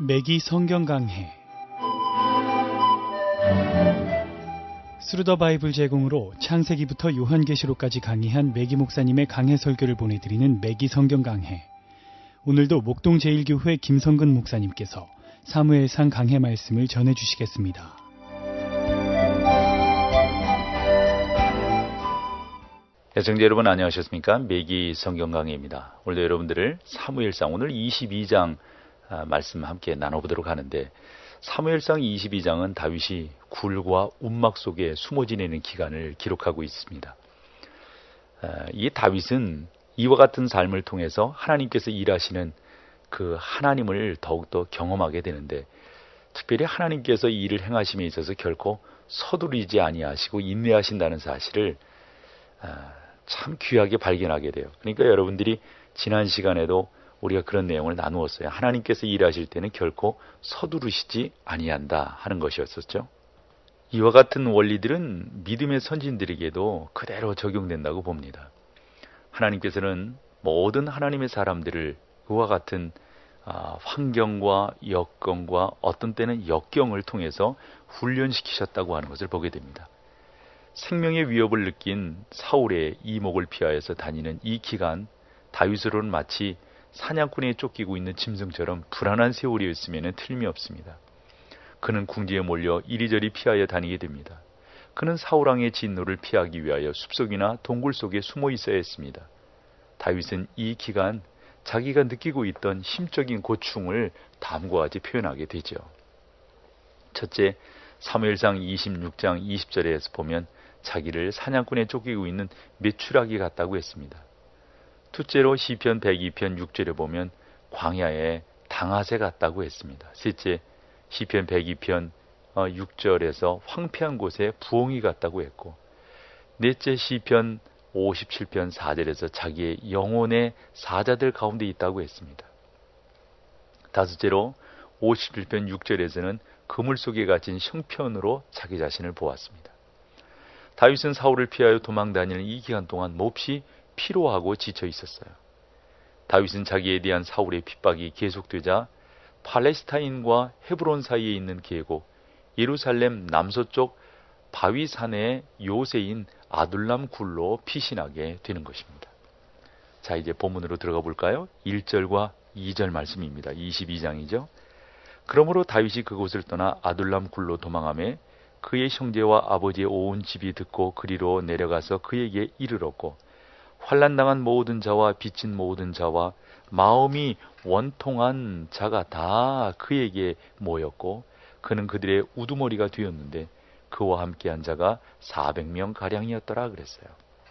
매기 성경 강해 스루 더 바이블 제공으로 창세기부터 요한계시록까지 강해한 매기 목사님의 강해 설교를 보내드리는 매기 성경 강해. 오늘도 목동 제1교회 김성근 목사님께서 사무엘상 강해 말씀을 전해주시겠습니다. 애청자 여러분 안녕하셨습니까? 매기 성경 강해입니다. 오늘도 여러분들을 사무엘상 오늘 22장 말씀 함께 나눠보도록 하는데, 사무엘상 22장은 다윗이 굴과 움막 속에 숨어 지내는 기간을 기록하고 있습니다. 이 다윗은 이와 같은 삶을 통해서 하나님께서 일하시는 그 하나님을 더욱더 경험하게 되는데, 특별히 하나님께서 이 일을 행하심에 있어서 결코 서두르지 아니하시고 인내하신다는 사실을 참 귀하게 발견하게 돼요. 그러니까 여러분들이 지난 시간에도 우리가 그런 내용을 나누었어요. 하나님께서 일하실 때는 결코 서두르시지 아니한다 하는 것이었었죠. 이와 같은 원리들은 믿음의 선진들에게도 그대로 적용된다고 봅니다. 하나님께서는 모든 하나님의 사람들을 그와 같은 환경과 여건과 어떤 때는 역경을 통해서 훈련시키셨다고 하는 것을 보게 됩니다. 생명의 위협을 느낀 사울의 이목을 피하여서 다니는 이 기간, 다윗으로는 마치 사냥꾼에 쫓기고 있는 짐승처럼 불안한 세월이었으면 틀림이 없습니다. 그는 궁지에 몰려 이리저리 피하여 다니게 됩니다. 그는 사울왕의 진노를 피하기 위하여 숲속이나 동굴 속에 숨어 있어야 했습니다. 다윗은 이 기간 자기가 느끼고 있던 심적인 고충을 다음과 같이 표현하게 되죠. 첫째, 사무엘상 26장 20절에서 보면 자기를 사냥꾼에 쫓기고 있는 메추라기 같다고 했습니다. 둘째로 시편 102편 6절에 보면 광야에 당아새 같다고 했습니다. 셋째, 시편 102편 6절에서 황폐한 곳에 부엉이 같다고 했고, 넷째, 시편 57편 4절에서 자기의 영혼의 사자들 가운데 있다고 했습니다. 다섯째로 57편 6절에서는 그물 속에 갇힌 형편으로 자기 자신을 보았습니다. 다윗은 사울을 피하여 도망다니는 이 기간 동안 몹시 피로하고 지쳐 있었어요. 다윗은 자기에 대한 사울의 핍박이 계속되자 팔레스타인과 헤브론 사이에 있는 계곡, 예루살렘 남서쪽 바위산의 요새인 아둘람 굴로 피신하게 되는 것입니다. 자, 이제 본문으로 들어가 볼까요? 1절과 2절 말씀입니다. 22장이죠. 그러므로 다윗이 그곳을 떠나 아둘람 굴로 도망하며 그의 형제와 아버지의 온 집이 듣고 그리로 내려가서 그에게 이르렀고, 환난당한 모든 자와 빚진 모든 자와 마음이 원통한 자가 다 그에게 모였고, 그는 그들의 우두머리가 되었는데 그와 함께한 자가 400명 가량이었더라 그랬어요.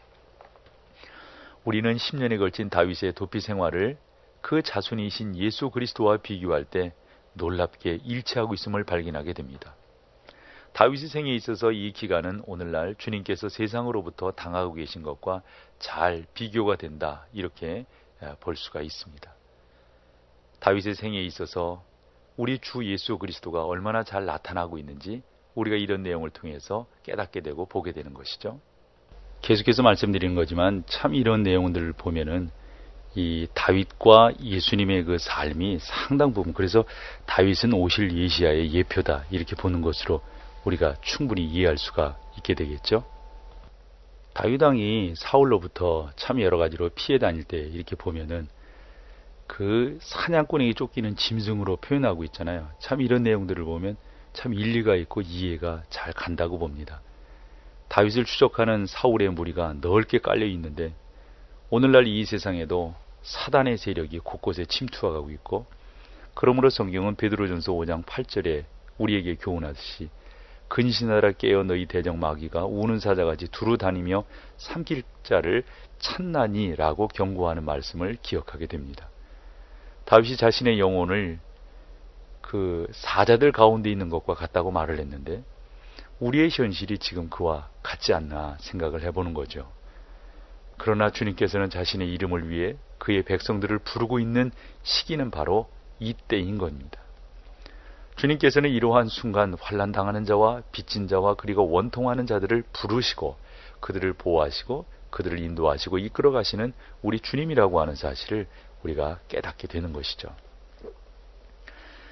우리는 10년에 걸친 다윗의 도피 생활을 그 자손이신 예수 그리스도와 비교할 때 놀랍게 일치하고 있음을 발견하게 됩니다. 다윗의 생에 있어서 이 기간은 오늘날 주님께서 세상으로부터 당하고 계신 것과 잘 비교가 된다, 이렇게 볼 수가 있습니다. 다윗의 생에 있어서 우리 주 예수 그리스도가 얼마나 잘 나타나고 있는지 우리가 이런 내용을 통해서 깨닫게 되고 보게 되는 것이죠. 계속해서 말씀드리는 거지만 참 이런 내용들을 보면은 이 다윗과 예수님의 그 삶이 상당 부분, 그래서 다윗은 오실 예시야의 예표다, 이렇게 보는 것으로 우리가 충분히 이해할 수가 있게 되겠죠. 다윗 왕이 사울로부터 참 여러 가지로 피해 다닐 때 이렇게 보면은 그 사냥꾼에게 쫓기는 짐승으로 표현하고 있잖아요. 참 이런 내용들을 보면 참 일리가 있고 이해가 잘 간다고 봅니다. 다윗을 추적하는 사울의 무리가 넓게 깔려 있는데, 오늘날 이 세상에도 사단의 세력이 곳곳에 침투하고 있고, 그러므로 성경은 베드로전서 5장 8절에 우리에게 교훈하듯이 근신하라 깨어 너희 대적 마귀가 우는 사자같이 두루 다니며 삼킬 자를 찾나니 라고 경고하는 말씀을 기억하게 됩니다. 다윗이 자신의 영혼을 그 사자들 가운데 있는 것과 같다고 말을 했는데, 우리의 현실이 지금 그와 같지 않나 생각을 해보는 거죠. 그러나 주님께서는 자신의 이름을 위해 그의 백성들을 부르고 있는 시기는 바로 이때인 겁니다. 주님께서는 이러한 순간 환난당하는 자와 빚진 자와 그리고 원통하는 자들을 부르시고 그들을 보호하시고 그들을 인도하시고 이끌어 가시는 우리 주님이라고 하는 사실을 우리가 깨닫게 되는 것이죠.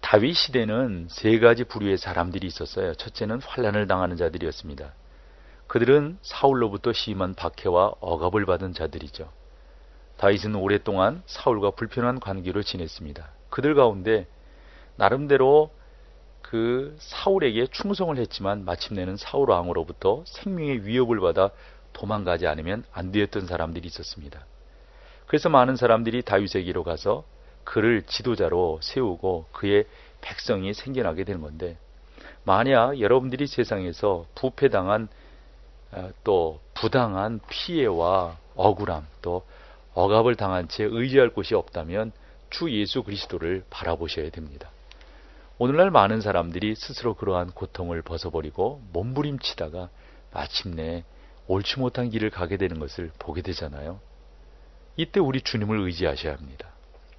다윗 시대는 세 가지 부류의 사람들이 있었어요. 첫째는 환난을 당하는 자들이었습니다. 그들은 사울로부터 심한 박해와 억압을 받은 자들이죠. 다윗은 오랫동안 사울과 불편한 관계로 지냈습니다. 그들 가운데 나름대로 그 사울에게 충성을 했지만 마침내는 사울 왕으로부터 생명의 위협을 받아 도망가지 않으면 안 되었던 사람들이 있었습니다. 그래서 많은 사람들이 다윗에게로 가서 그를 지도자로 세우고 그의 백성이 생겨나게 되는 건데, 만약 여러분들이 세상에서 부패당한 또 부당한 피해와 억울함 또 억압을 당한 채 의지할 곳이 없다면 주 예수 그리스도를 바라보셔야 됩니다. 오늘날 많은 사람들이 스스로 그러한 고통을 벗어버리고 몸부림치다가 마침내 옳지 못한 길을 가게 되는 것을 보게 되잖아요. 이때 우리 주님을 의지하셔야 합니다.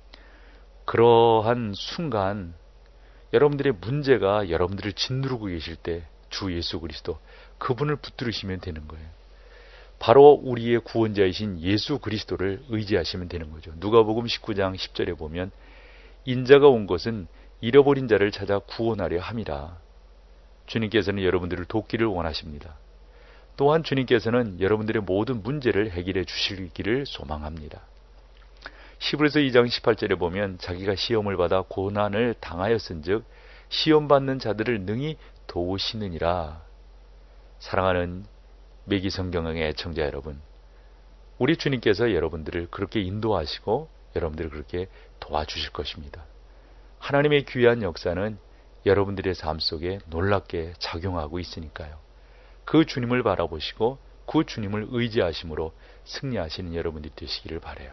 그러한 순간 여러분들의 문제가 여러분들을 짓누르고 계실 때 주 예수 그리스도 그분을 붙들으시면 되는 거예요. 바로 우리의 구원자이신 예수 그리스도를 의지하시면 되는 거죠. 누가복음 19장 10절에 보면 인자가 온 것은 잃어버린 자를 찾아 구원하려 함이라. 주님께서는 여러분들을 돕기를 원하십니다. 또한 주님께서는 여러분들의 모든 문제를 해결해 주시기를 소망합니다. 히브리서 2장 18절에 보면 자기가 시험을 받아 고난을 당하였은즉 시험받는 자들을 능히 도우시느니라. 사랑하는 매기 성경의 애청자 여러분, 우리 주님께서 여러분들을 그렇게 인도하시고 여러분들을 그렇게 도와주실 것입니다. 하나님의 귀한 역사는 여러분들의 삶 속에 놀랍게 작용하고 있으니까요. 그 주님을 바라보시고 그 주님을 의지하심으로 승리하시는 여러분들이 되시기를 바라요.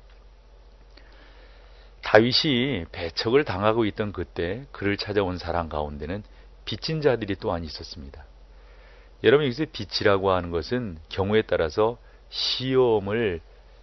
다윗이 배척을 당하고 있던 그때 그를 찾아온 사람 가운데는 빚진 자들이 또한 있었습니다. 여러분, 여기서 빚이라고 하는 것은 경우에 따라서 시험을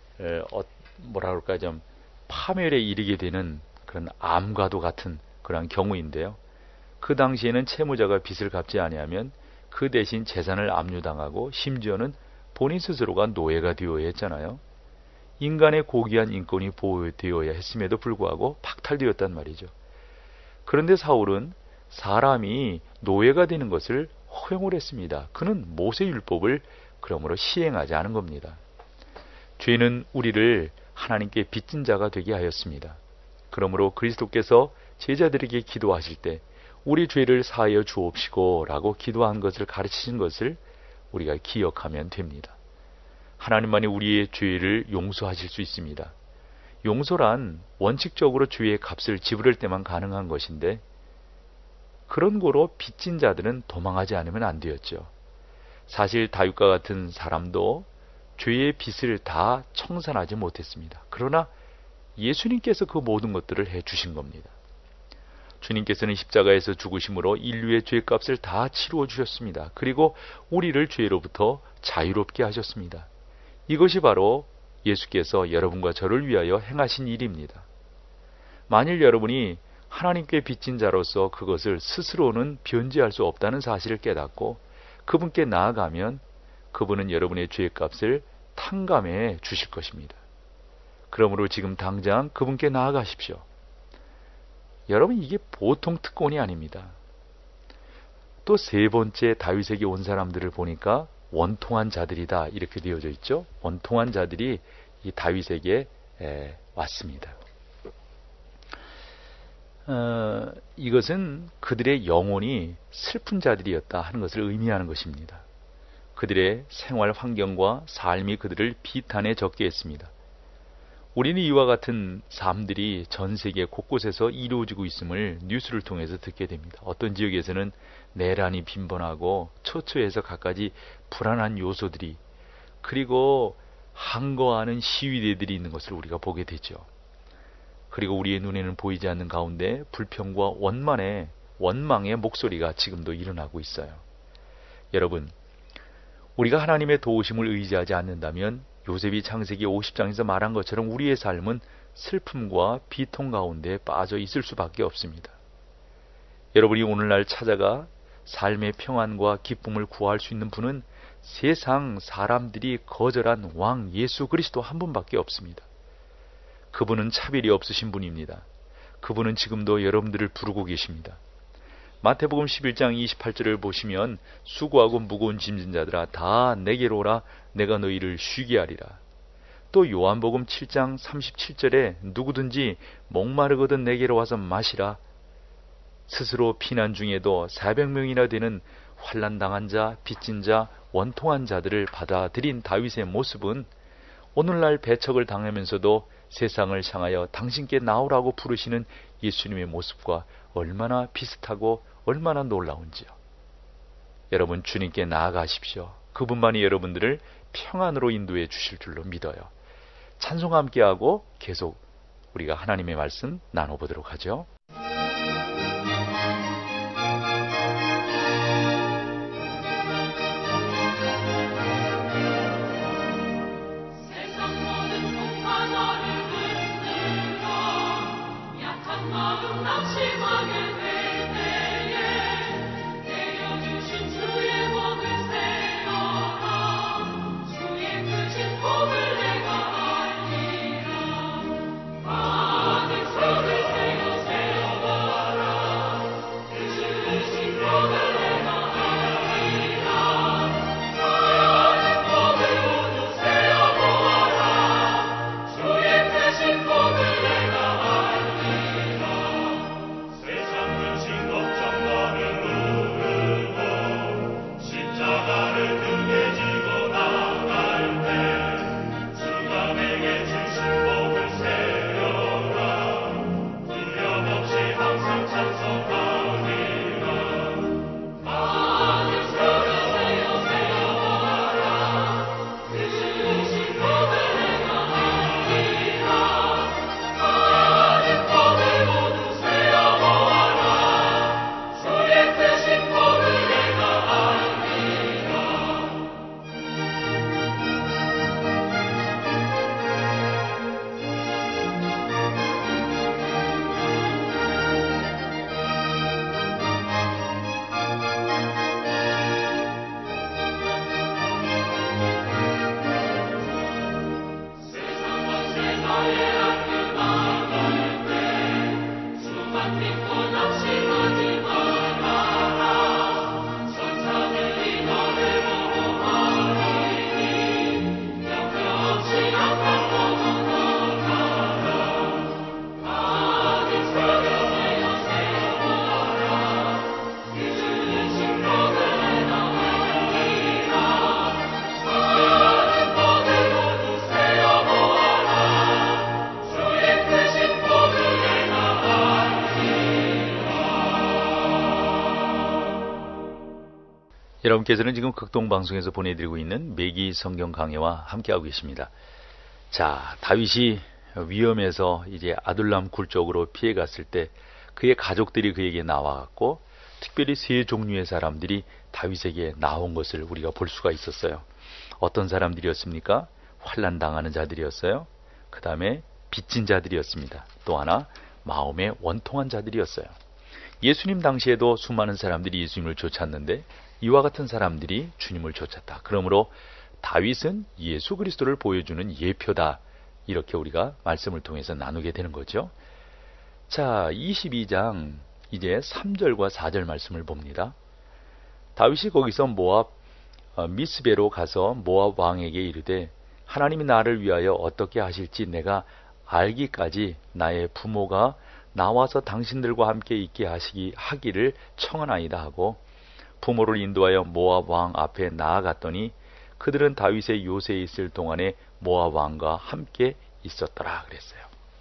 좀 파멸에 이르게 되는 그런 암과도 같은 그런 경우인데요. 그 당시에는 채무자가 빚을 갚지 아니하면 그 대신 재산을 압류당하고 심지어는 본인 스스로가 노예가 되어야 했잖아요. 인간의 고귀한 인권이 보호되어야 했음에도 불구하고 박탈되었단 말이죠. 그런데 사울은 사람이 노예가 되는 것을 허용을 했습니다. 그는 모세율법을 그러므로 시행하지 않은 겁니다. 죄는 우리를 하나님께 빚진 자가 되게 하였습니다. 그러므로 그리스도께서 제자들에게 기도하실 때 우리 죄를 사하여 주옵시고 라고 기도한 것을 가르치신 것을 우리가 기억하면 됩니다. 하나님만이 우리의 죄를 용서하실 수 있습니다. 용서란 원칙적으로 죄의 값을 지불할 때만 가능한 것인데, 그런 거로 빚진 자들은 도망하지 않으면 안 되었죠. 사실 다윗과 같은 사람도 죄의 빚을 다 청산하지 못했습니다. 그러나 예수님께서 그 모든 것들을 해주신 겁니다. 주님께서는 십자가에서 죽으심으로 인류의 죄값을 다 치루어 주셨습니다. 그리고 우리를 죄로부터 자유롭게 하셨습니다. 이것이 바로 예수께서 여러분과 저를 위하여 행하신 일입니다. 만일 여러분이 하나님께 빚진 자로서 그것을 스스로는 변제할 수 없다는 사실을 깨닫고 그분께 나아가면 그분은 여러분의 죄값을 탕감해 주실 것입니다. 그러므로 지금 당장 그분께 나아가십시오. 여러분, 이게 보통 특권이 아닙니다. 또 세 번째 다윗에게 온 사람들을 보니까 원통한 자들이다 이렇게 되어져 있죠. 원통한 자들이 이 다윗에게 왔습니다. 이것은 그들의 영혼이 슬픈 자들이었다 하는 것을 의미하는 것입니다. 그들의 생활 환경과 삶이 그들을 비탄에 적게 했습니다. 우리는 이와 같은 삶들이 전 세계 곳곳에서 이루어지고 있음을 뉴스를 통해서 듣게 됩니다. 어떤 지역에서는 내란이 빈번하고 처처에서 갖가지 불안한 요소들이, 그리고 항거하는 시위대들이 있는 것을 우리가 보게 되죠. 그리고 우리의 눈에는 보이지 않는 가운데 불평과 원망의 목소리가 지금도 일어나고 있어요. 여러분, 우리가 하나님의 도우심을 의지하지 않는다면 요셉이 창세기 50장에서 말한 것처럼 우리의 삶은 슬픔과 비통 가운데 빠져 있을 수밖에 없습니다. 여러분이 오늘날 찾아가 삶의 평안과 기쁨을 구할 수 있는 분은 세상 사람들이 거절한 왕 예수 그리스도 한 분밖에 없습니다. 그분은 차별이 없으신 분입니다. 그분은 지금도 여러분들을 부르고 계십니다. 마태복음 11장 28절을 보시면 수고하고 무거운 짐진 자들아 다 내게로 오라 내가 너희를 쉬게 하리라. 또 요한복음 7장 37절에 누구든지 목마르거든 내게로 와서 마시라. 스스로 피난 중에도 400명이나 되는 환난당한 자, 빚진 자, 원통한 자들을 받아들인 다윗의 모습은 오늘날 배척을 당하면서도 세상을 향하여 당신께 나오라고 부르시는 예수님의 모습과 얼마나 비슷하고 얼마나 놀라운지요. 여러분, 주님께 나아가십시오. 그분만이 여러분들을 평안으로 인도해 주실 줄로 믿어요. 찬송 함께하고 계속 우리가 하나님의 말씀 나눠보도록 하죠. 여러분께서는 지금 극동방송에서 보내드리고 있는 매기 성경 강해와 함께하고 계십니다. 자, 다윗이 위험해서 이제 아둘람 굴 쪽으로 피해갔을 때 그의 가족들이 그에게 나와갖고 특별히 세 종류의 사람들이 다윗에게 나온 것을 우리가 볼 수가 있었어요. 어떤 사람들이었습니까? 환난당하는 자들이었어요. 그 다음에 빚진 자들이었습니다. 또 하나 마음에 원통한 자들이었어요. 예수님 당시에도 수많은 사람들이 예수님을 쫓았는데 이와 같은 사람들이 주님을 쫓았다. 그러므로 다윗은 예수 그리스도를 보여주는 예표다. 이렇게 우리가 말씀을 통해서 나누게 되는 거죠. 자, 22장 이제 3절과 4절 말씀을 봅니다. 다윗이 거기서 모압 미스베로 가서 모압 왕에게 이르되 하나님이 나를 위하여 어떻게 하실지 내가 알기까지 나의 부모가 나와서 당신들과 함께 있게 하기를 청하나이다 하고 부모를 인도하여 모압 왕 앞에 나아갔더니 그들은 다윗의 요새에 있을 동안에 모압 왕과 함께 있었더라 그랬어요.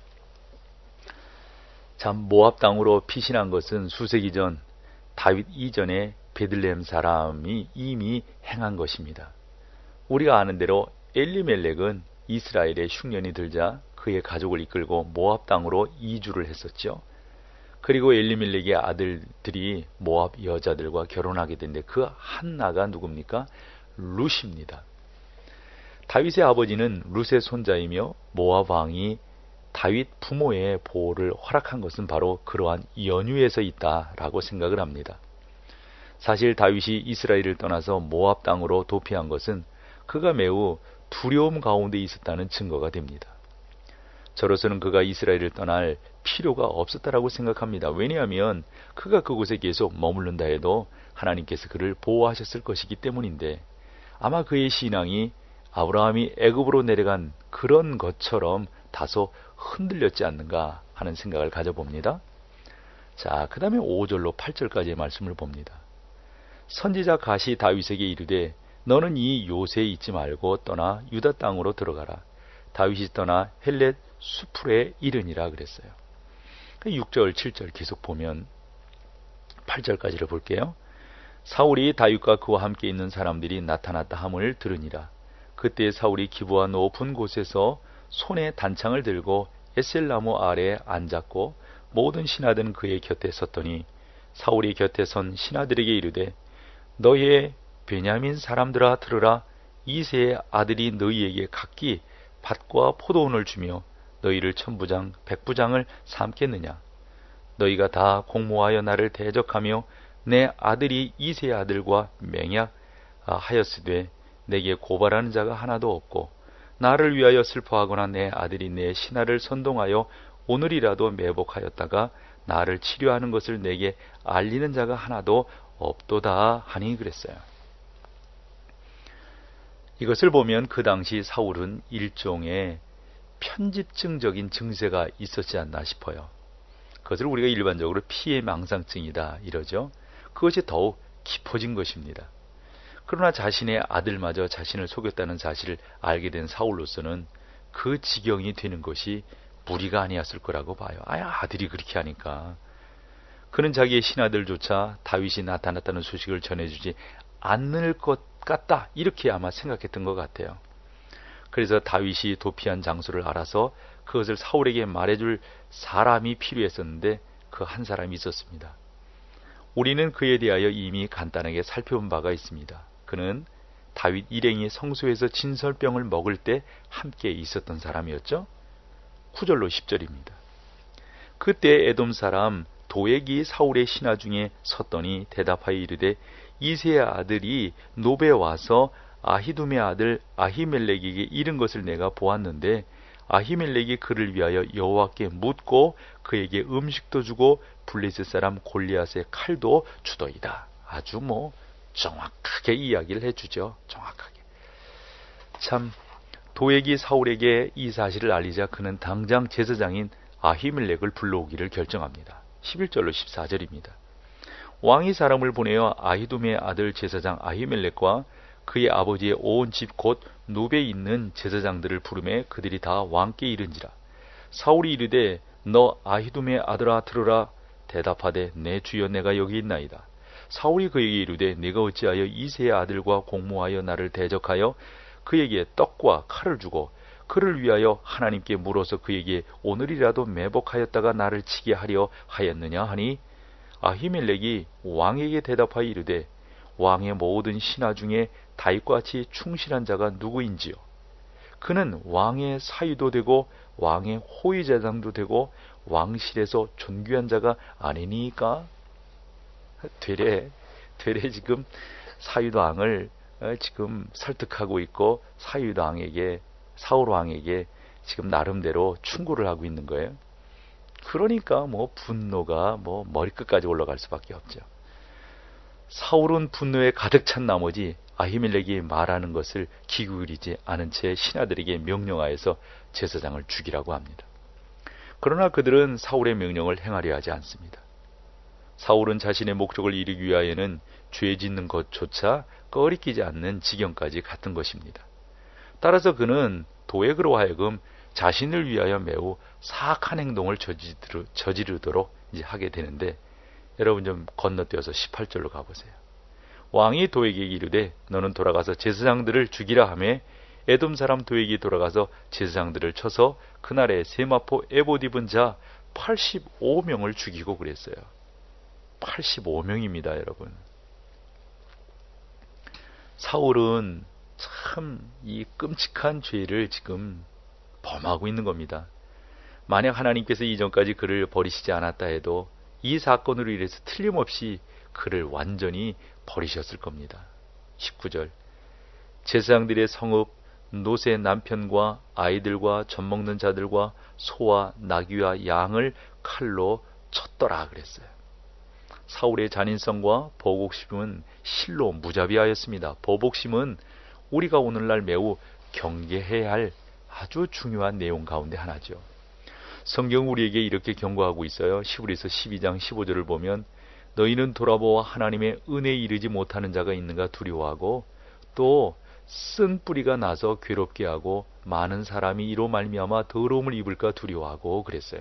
참 모압 땅으로 피신한 것은 수세기 전 다윗 이전에 베들레헴 사람이 이미 행한 것입니다. 우리가 아는 대로 엘리멜렉은 이스라엘의 흉년이 들자 그의 가족을 이끌고 모압 땅으로 이주를 했었죠. 그리고 엘리멜렉의 아들들이 모압 여자들과 결혼하게 됐는데 그 한나가 누굽니까? 룻입니다. 다윗의 아버지는 룻의 손자이며 모압 왕이 다윗 부모의 보호를 허락한 것은 바로 그러한 연유에서 있다라고 생각을 합니다. 사실 다윗이 이스라엘을 떠나서 모압 땅으로 도피한 것은 그가 매우 두려움 가운데 있었다는 증거가 됩니다. 저로서는 그가 이스라엘을 떠날 필요가 없었다라고 생각합니다. 왜냐하면 그가 그곳에 계속 머무른다 해도 하나님께서 그를 보호하셨을 것이기 때문인데, 아마 그의 신앙이 아브라함이 애굽으로 내려간 그런 것처럼 다소 흔들렸지 않는가 하는 생각을 가져봅니다. 자, 그 다음에 5절로 8절까지의 말씀을 봅니다. 선지자 갓이 다윗에게 이르되 너는 이 요새에 있지 말고 떠나 유다 땅으로 들어가라. 다윗이 떠나 헬렛 수풀에 이르니라 그랬어요. 6절, 7절 계속 보면 8절까지를 볼게요. 사울이 다윗과 그와 함께 있는 사람들이 나타났다 함을 들으니라. 그때 사울이 기브와 높은 곳에서 손에 단창을 들고 에셀나무 아래에 앉았고 모든 신하들은 그의 곁에 섰더니 사울이 곁에 선 신하들에게 이르되 너희의 베냐민 사람들아 들으라. 이새의 아들이 너희에게 각기 밭과 포도원을 주며 너희를 천부장 백부장을 삼겠느냐. 너희가 다 공모하여 나를 대적하며 내 아들이 이새의 아들과 맹약하였으되 내게 고발하는 자가 하나도 없고 나를 위하여 슬퍼하거나 내 아들이 내 신하를 선동하여 오늘이라도 매복하였다가 나를 치료하는 것을 내게 알리는 자가 하나도 없도다 하니 그랬어요. 이것을 보면 그 당시 사울은 일종의 편집증적인 증세가 있었지 않나 싶어요. 그것을 우리가 일반적으로 피해망상증이다 이러죠. 그것이 더욱 깊어진 것입니다. 그러나 자신의 아들마저 자신을 속였다는 사실을 알게 된 사울로서는 그 지경이 되는 것이 무리가 아니었을 거라고 봐요. 아들이 그렇게 하니까. 그는 자기의 신하들조차 다윗이 나타났다는 소식을 전해주지 않을 것 같다 이렇게 아마 생각했던 것 같아요. 그래서 다윗이 도피한 장소를 알아서 그것을 사울에게 말해줄 사람이 필요했었는데 그 한 사람이 있었습니다. 우리는 그에 대하여 이미 간단하게 살펴본 바가 있습니다. 그는 다윗 일행이 성소에서 진설병을 먹을 때 함께 있었던 사람이었죠. 9절로 10절입니다. 그때 에돔 사람 도액이 사울의 신하 중에 섰더니 대답하여 이르되 이새의 아들이 노베 와서 아히둠의 아들 아히멜렉에게 이른 것을 내가 보았는데 아히멜렉이 그를 위하여 여호와께 묻고 그에게 음식도 주고 블레셋 사람 골리앗의 칼도 주더이다. 아주 정확하게 이야기를 해주죠. 정확하게. 참 도액이 사울에게 이 사실을 알리자 그는 당장 제사장인 아히멜렉을 불러오기를 결정합니다. 11절로 14절입니다. 왕이 사람을 보내어 아히둠의 아들 제사장 아히멜렉과 그의 아버지의 온 집 곧 노베에 있는 제사장들을 부르매 그들이 다 왕께 이른지라. 사울이 이르되 너 아히둠의 아들아 들으라. 대답하되 내 주여 내가 여기 있나이다. 사울이 그에게 이르되 네가 어찌하여 이새의 아들과 공모하여 나를 대적하여 그에게 떡과 칼을 주고 그를 위하여 하나님께 물어서 그에게 오늘이라도 매복하였다가 나를 치게 하려 하였느냐 하니 아히멜렉이 왕에게 대답하여 이르되 왕의 모든 신하 중에 다윗과 같이 충실한 자가 누구인지요. 그는 왕의 사위도 되고 왕의 호위제장도 되고 왕실에서 존귀한 자가 아니니까. 되레 지금 사위왕을 지금 설득하고 있고 사위왕에게 사울 왕에게 지금 나름대로 충고를 하고 있는 거예요. 그러니까 분노가 머리끝까지 올라갈 수밖에 없죠. 사울은 분노에 가득 찬 나머지 아히멜렉이 말하는 것을 귀 기울이지 않은 채 신하들에게 명령하여서 제사장을 죽이라고 합니다. 그러나 그들은 사울의 명령을 행하려 하지 않습니다. 사울은 자신의 목적을 이루기 위하여는 죄 짓는 것조차 꺼리끼지 않는 지경까지 갔던 것입니다. 따라서 그는 도액으로 하여금 자신을 위하여 매우 사악한 행동을 저지르도록 이제 하게 되는데, 여러분 좀 건너뛰어서 18절로 가보세요. 왕이 도액에게 이르되 너는 돌아가서 제사장들을 죽이라 하매 에돔 사람 도액이 돌아가서 제사장들을 쳐서 그날에 세마포 에봇 입은 자 85명을 죽이고 그랬어요. 85명입니다, 여러분. 사울은 참 이 끔찍한 죄를 지금 범하고 있는 겁니다. 만약 하나님께서 이전까지 그를 버리시지 않았다 해도 이 사건으로 인해서 틀림없이 그를 완전히 버리셨을 겁니다. 19절 제사장들의 성읍 노새 남편과 아이들과 젖먹는 자들과 소와 나귀와 양을 칼로 쳤더라 그랬어요. 사울의 잔인성과 보복심은 실로 무자비하였습니다. 보복심은 우리가 오늘날 매우 경계해야 할 아주 중요한 내용 가운데 하나죠. 성경 우리에게 이렇게 경고하고 있어요. 히브리서 12장 15절을 보면 너희는 돌아보아 하나님의 은혜에 이르지 못하는 자가 있는가 두려워하고 또 쓴 뿌리가 나서 괴롭게 하고 많은 사람이 이로 말미암아 더러움을 입을까 두려워하고 그랬어요.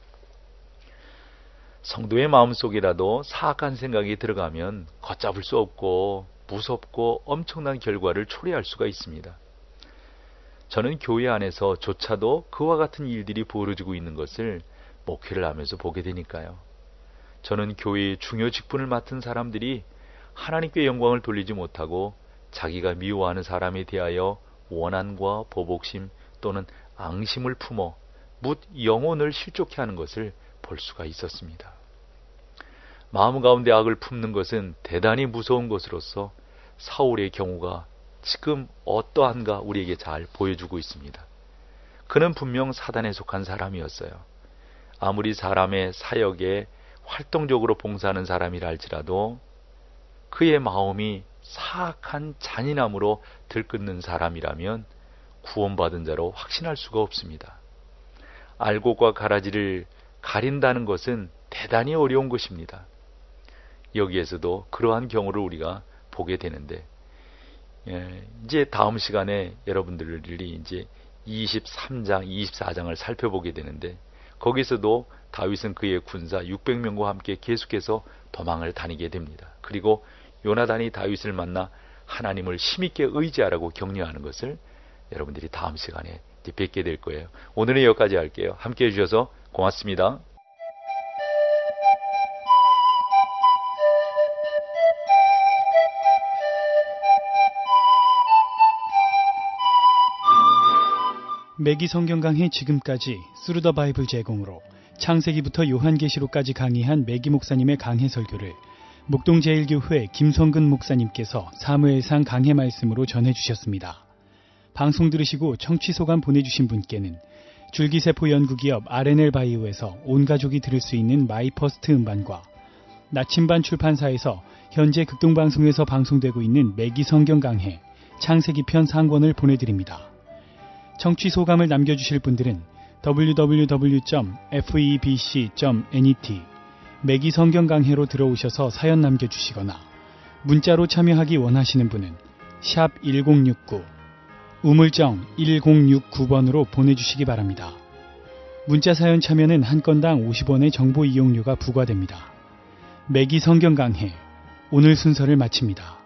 성도의 마음속이라도 사악한 생각이 들어가면 걷잡을 수 없고 무섭고 엄청난 결과를 초래할 수가 있습니다. 저는 교회 안에서 조차도 그와 같은 일들이 벌어지고 있는 것을 목회를 하면서 보게 되니까요. 저는 교회의 중요 직분을 맡은 사람들이 하나님께 영광을 돌리지 못하고 자기가 미워하는 사람에 대하여 원한과 보복심 또는 앙심을 품어 묻 영혼을 실족해 하는 것을 볼 수가 있었습니다. 마음 가운데 악을 품는 것은 대단히 무서운 것으로서 사울의 경우가 지금 어떠한가 우리에게 잘 보여주고 있습니다. 그는 분명 사단에 속한 사람이었어요. 아무리 사람의 사역에 활동적으로 봉사하는 사람이라 할지라도 그의 마음이 사악한 잔인함으로 들끓는 사람이라면 구원받은 자로 확신할 수가 없습니다. 알곡과 가라지를 가린다는 것은 대단히 어려운 것입니다. 여기에서도 그러한 경우를 우리가 보게 되는데, 이제 다음 시간에 여러분들이 이제 23장, 24장을 살펴보게 되는데, 거기서도 다윗은 그의 군사 600명과 함께 계속해서 도망을 다니게 됩니다. 그리고 요나단이 다윗을 만나 하나님을 힘있게 의지하라고 격려하는 것을 여러분들이 다음 시간에 이제 뵙게 될 거예요. 오늘은 여기까지 할게요. 함께 해주셔서 고맙습니다. 매기 성경 강해 지금까지 스루 더 바이블 제공으로 창세기부터 요한계시록까지 강의한 매기 목사님의 강해 설교를 목동 제1교회 김성근 목사님께서 사무엘상 강해 말씀으로 전해주셨습니다. 방송 들으시고 청취 소감 보내주신 분께는 줄기세포 연구기업 R&L 바이오에서 온 가족이 들을 수 있는 마이퍼스트 음반과 나침반 출판사에서 현재 극동방송에서 방송되고 있는 매기 성경 강해 창세기편 상권을 보내드립니다. 청취 소감을 남겨주실 분들은 www.febc.net 매기 성경 강해로 들어오셔서 사연 남겨주시거나 문자로 참여하기 원하시는 분은 샵 1069 우물정 1069번으로 보내주시기 바랍니다. 문자 사연 참여는 한 건당 50원의 정보 이용료가 부과됩니다. 매기 성경 강해 오늘 순서를 마칩니다.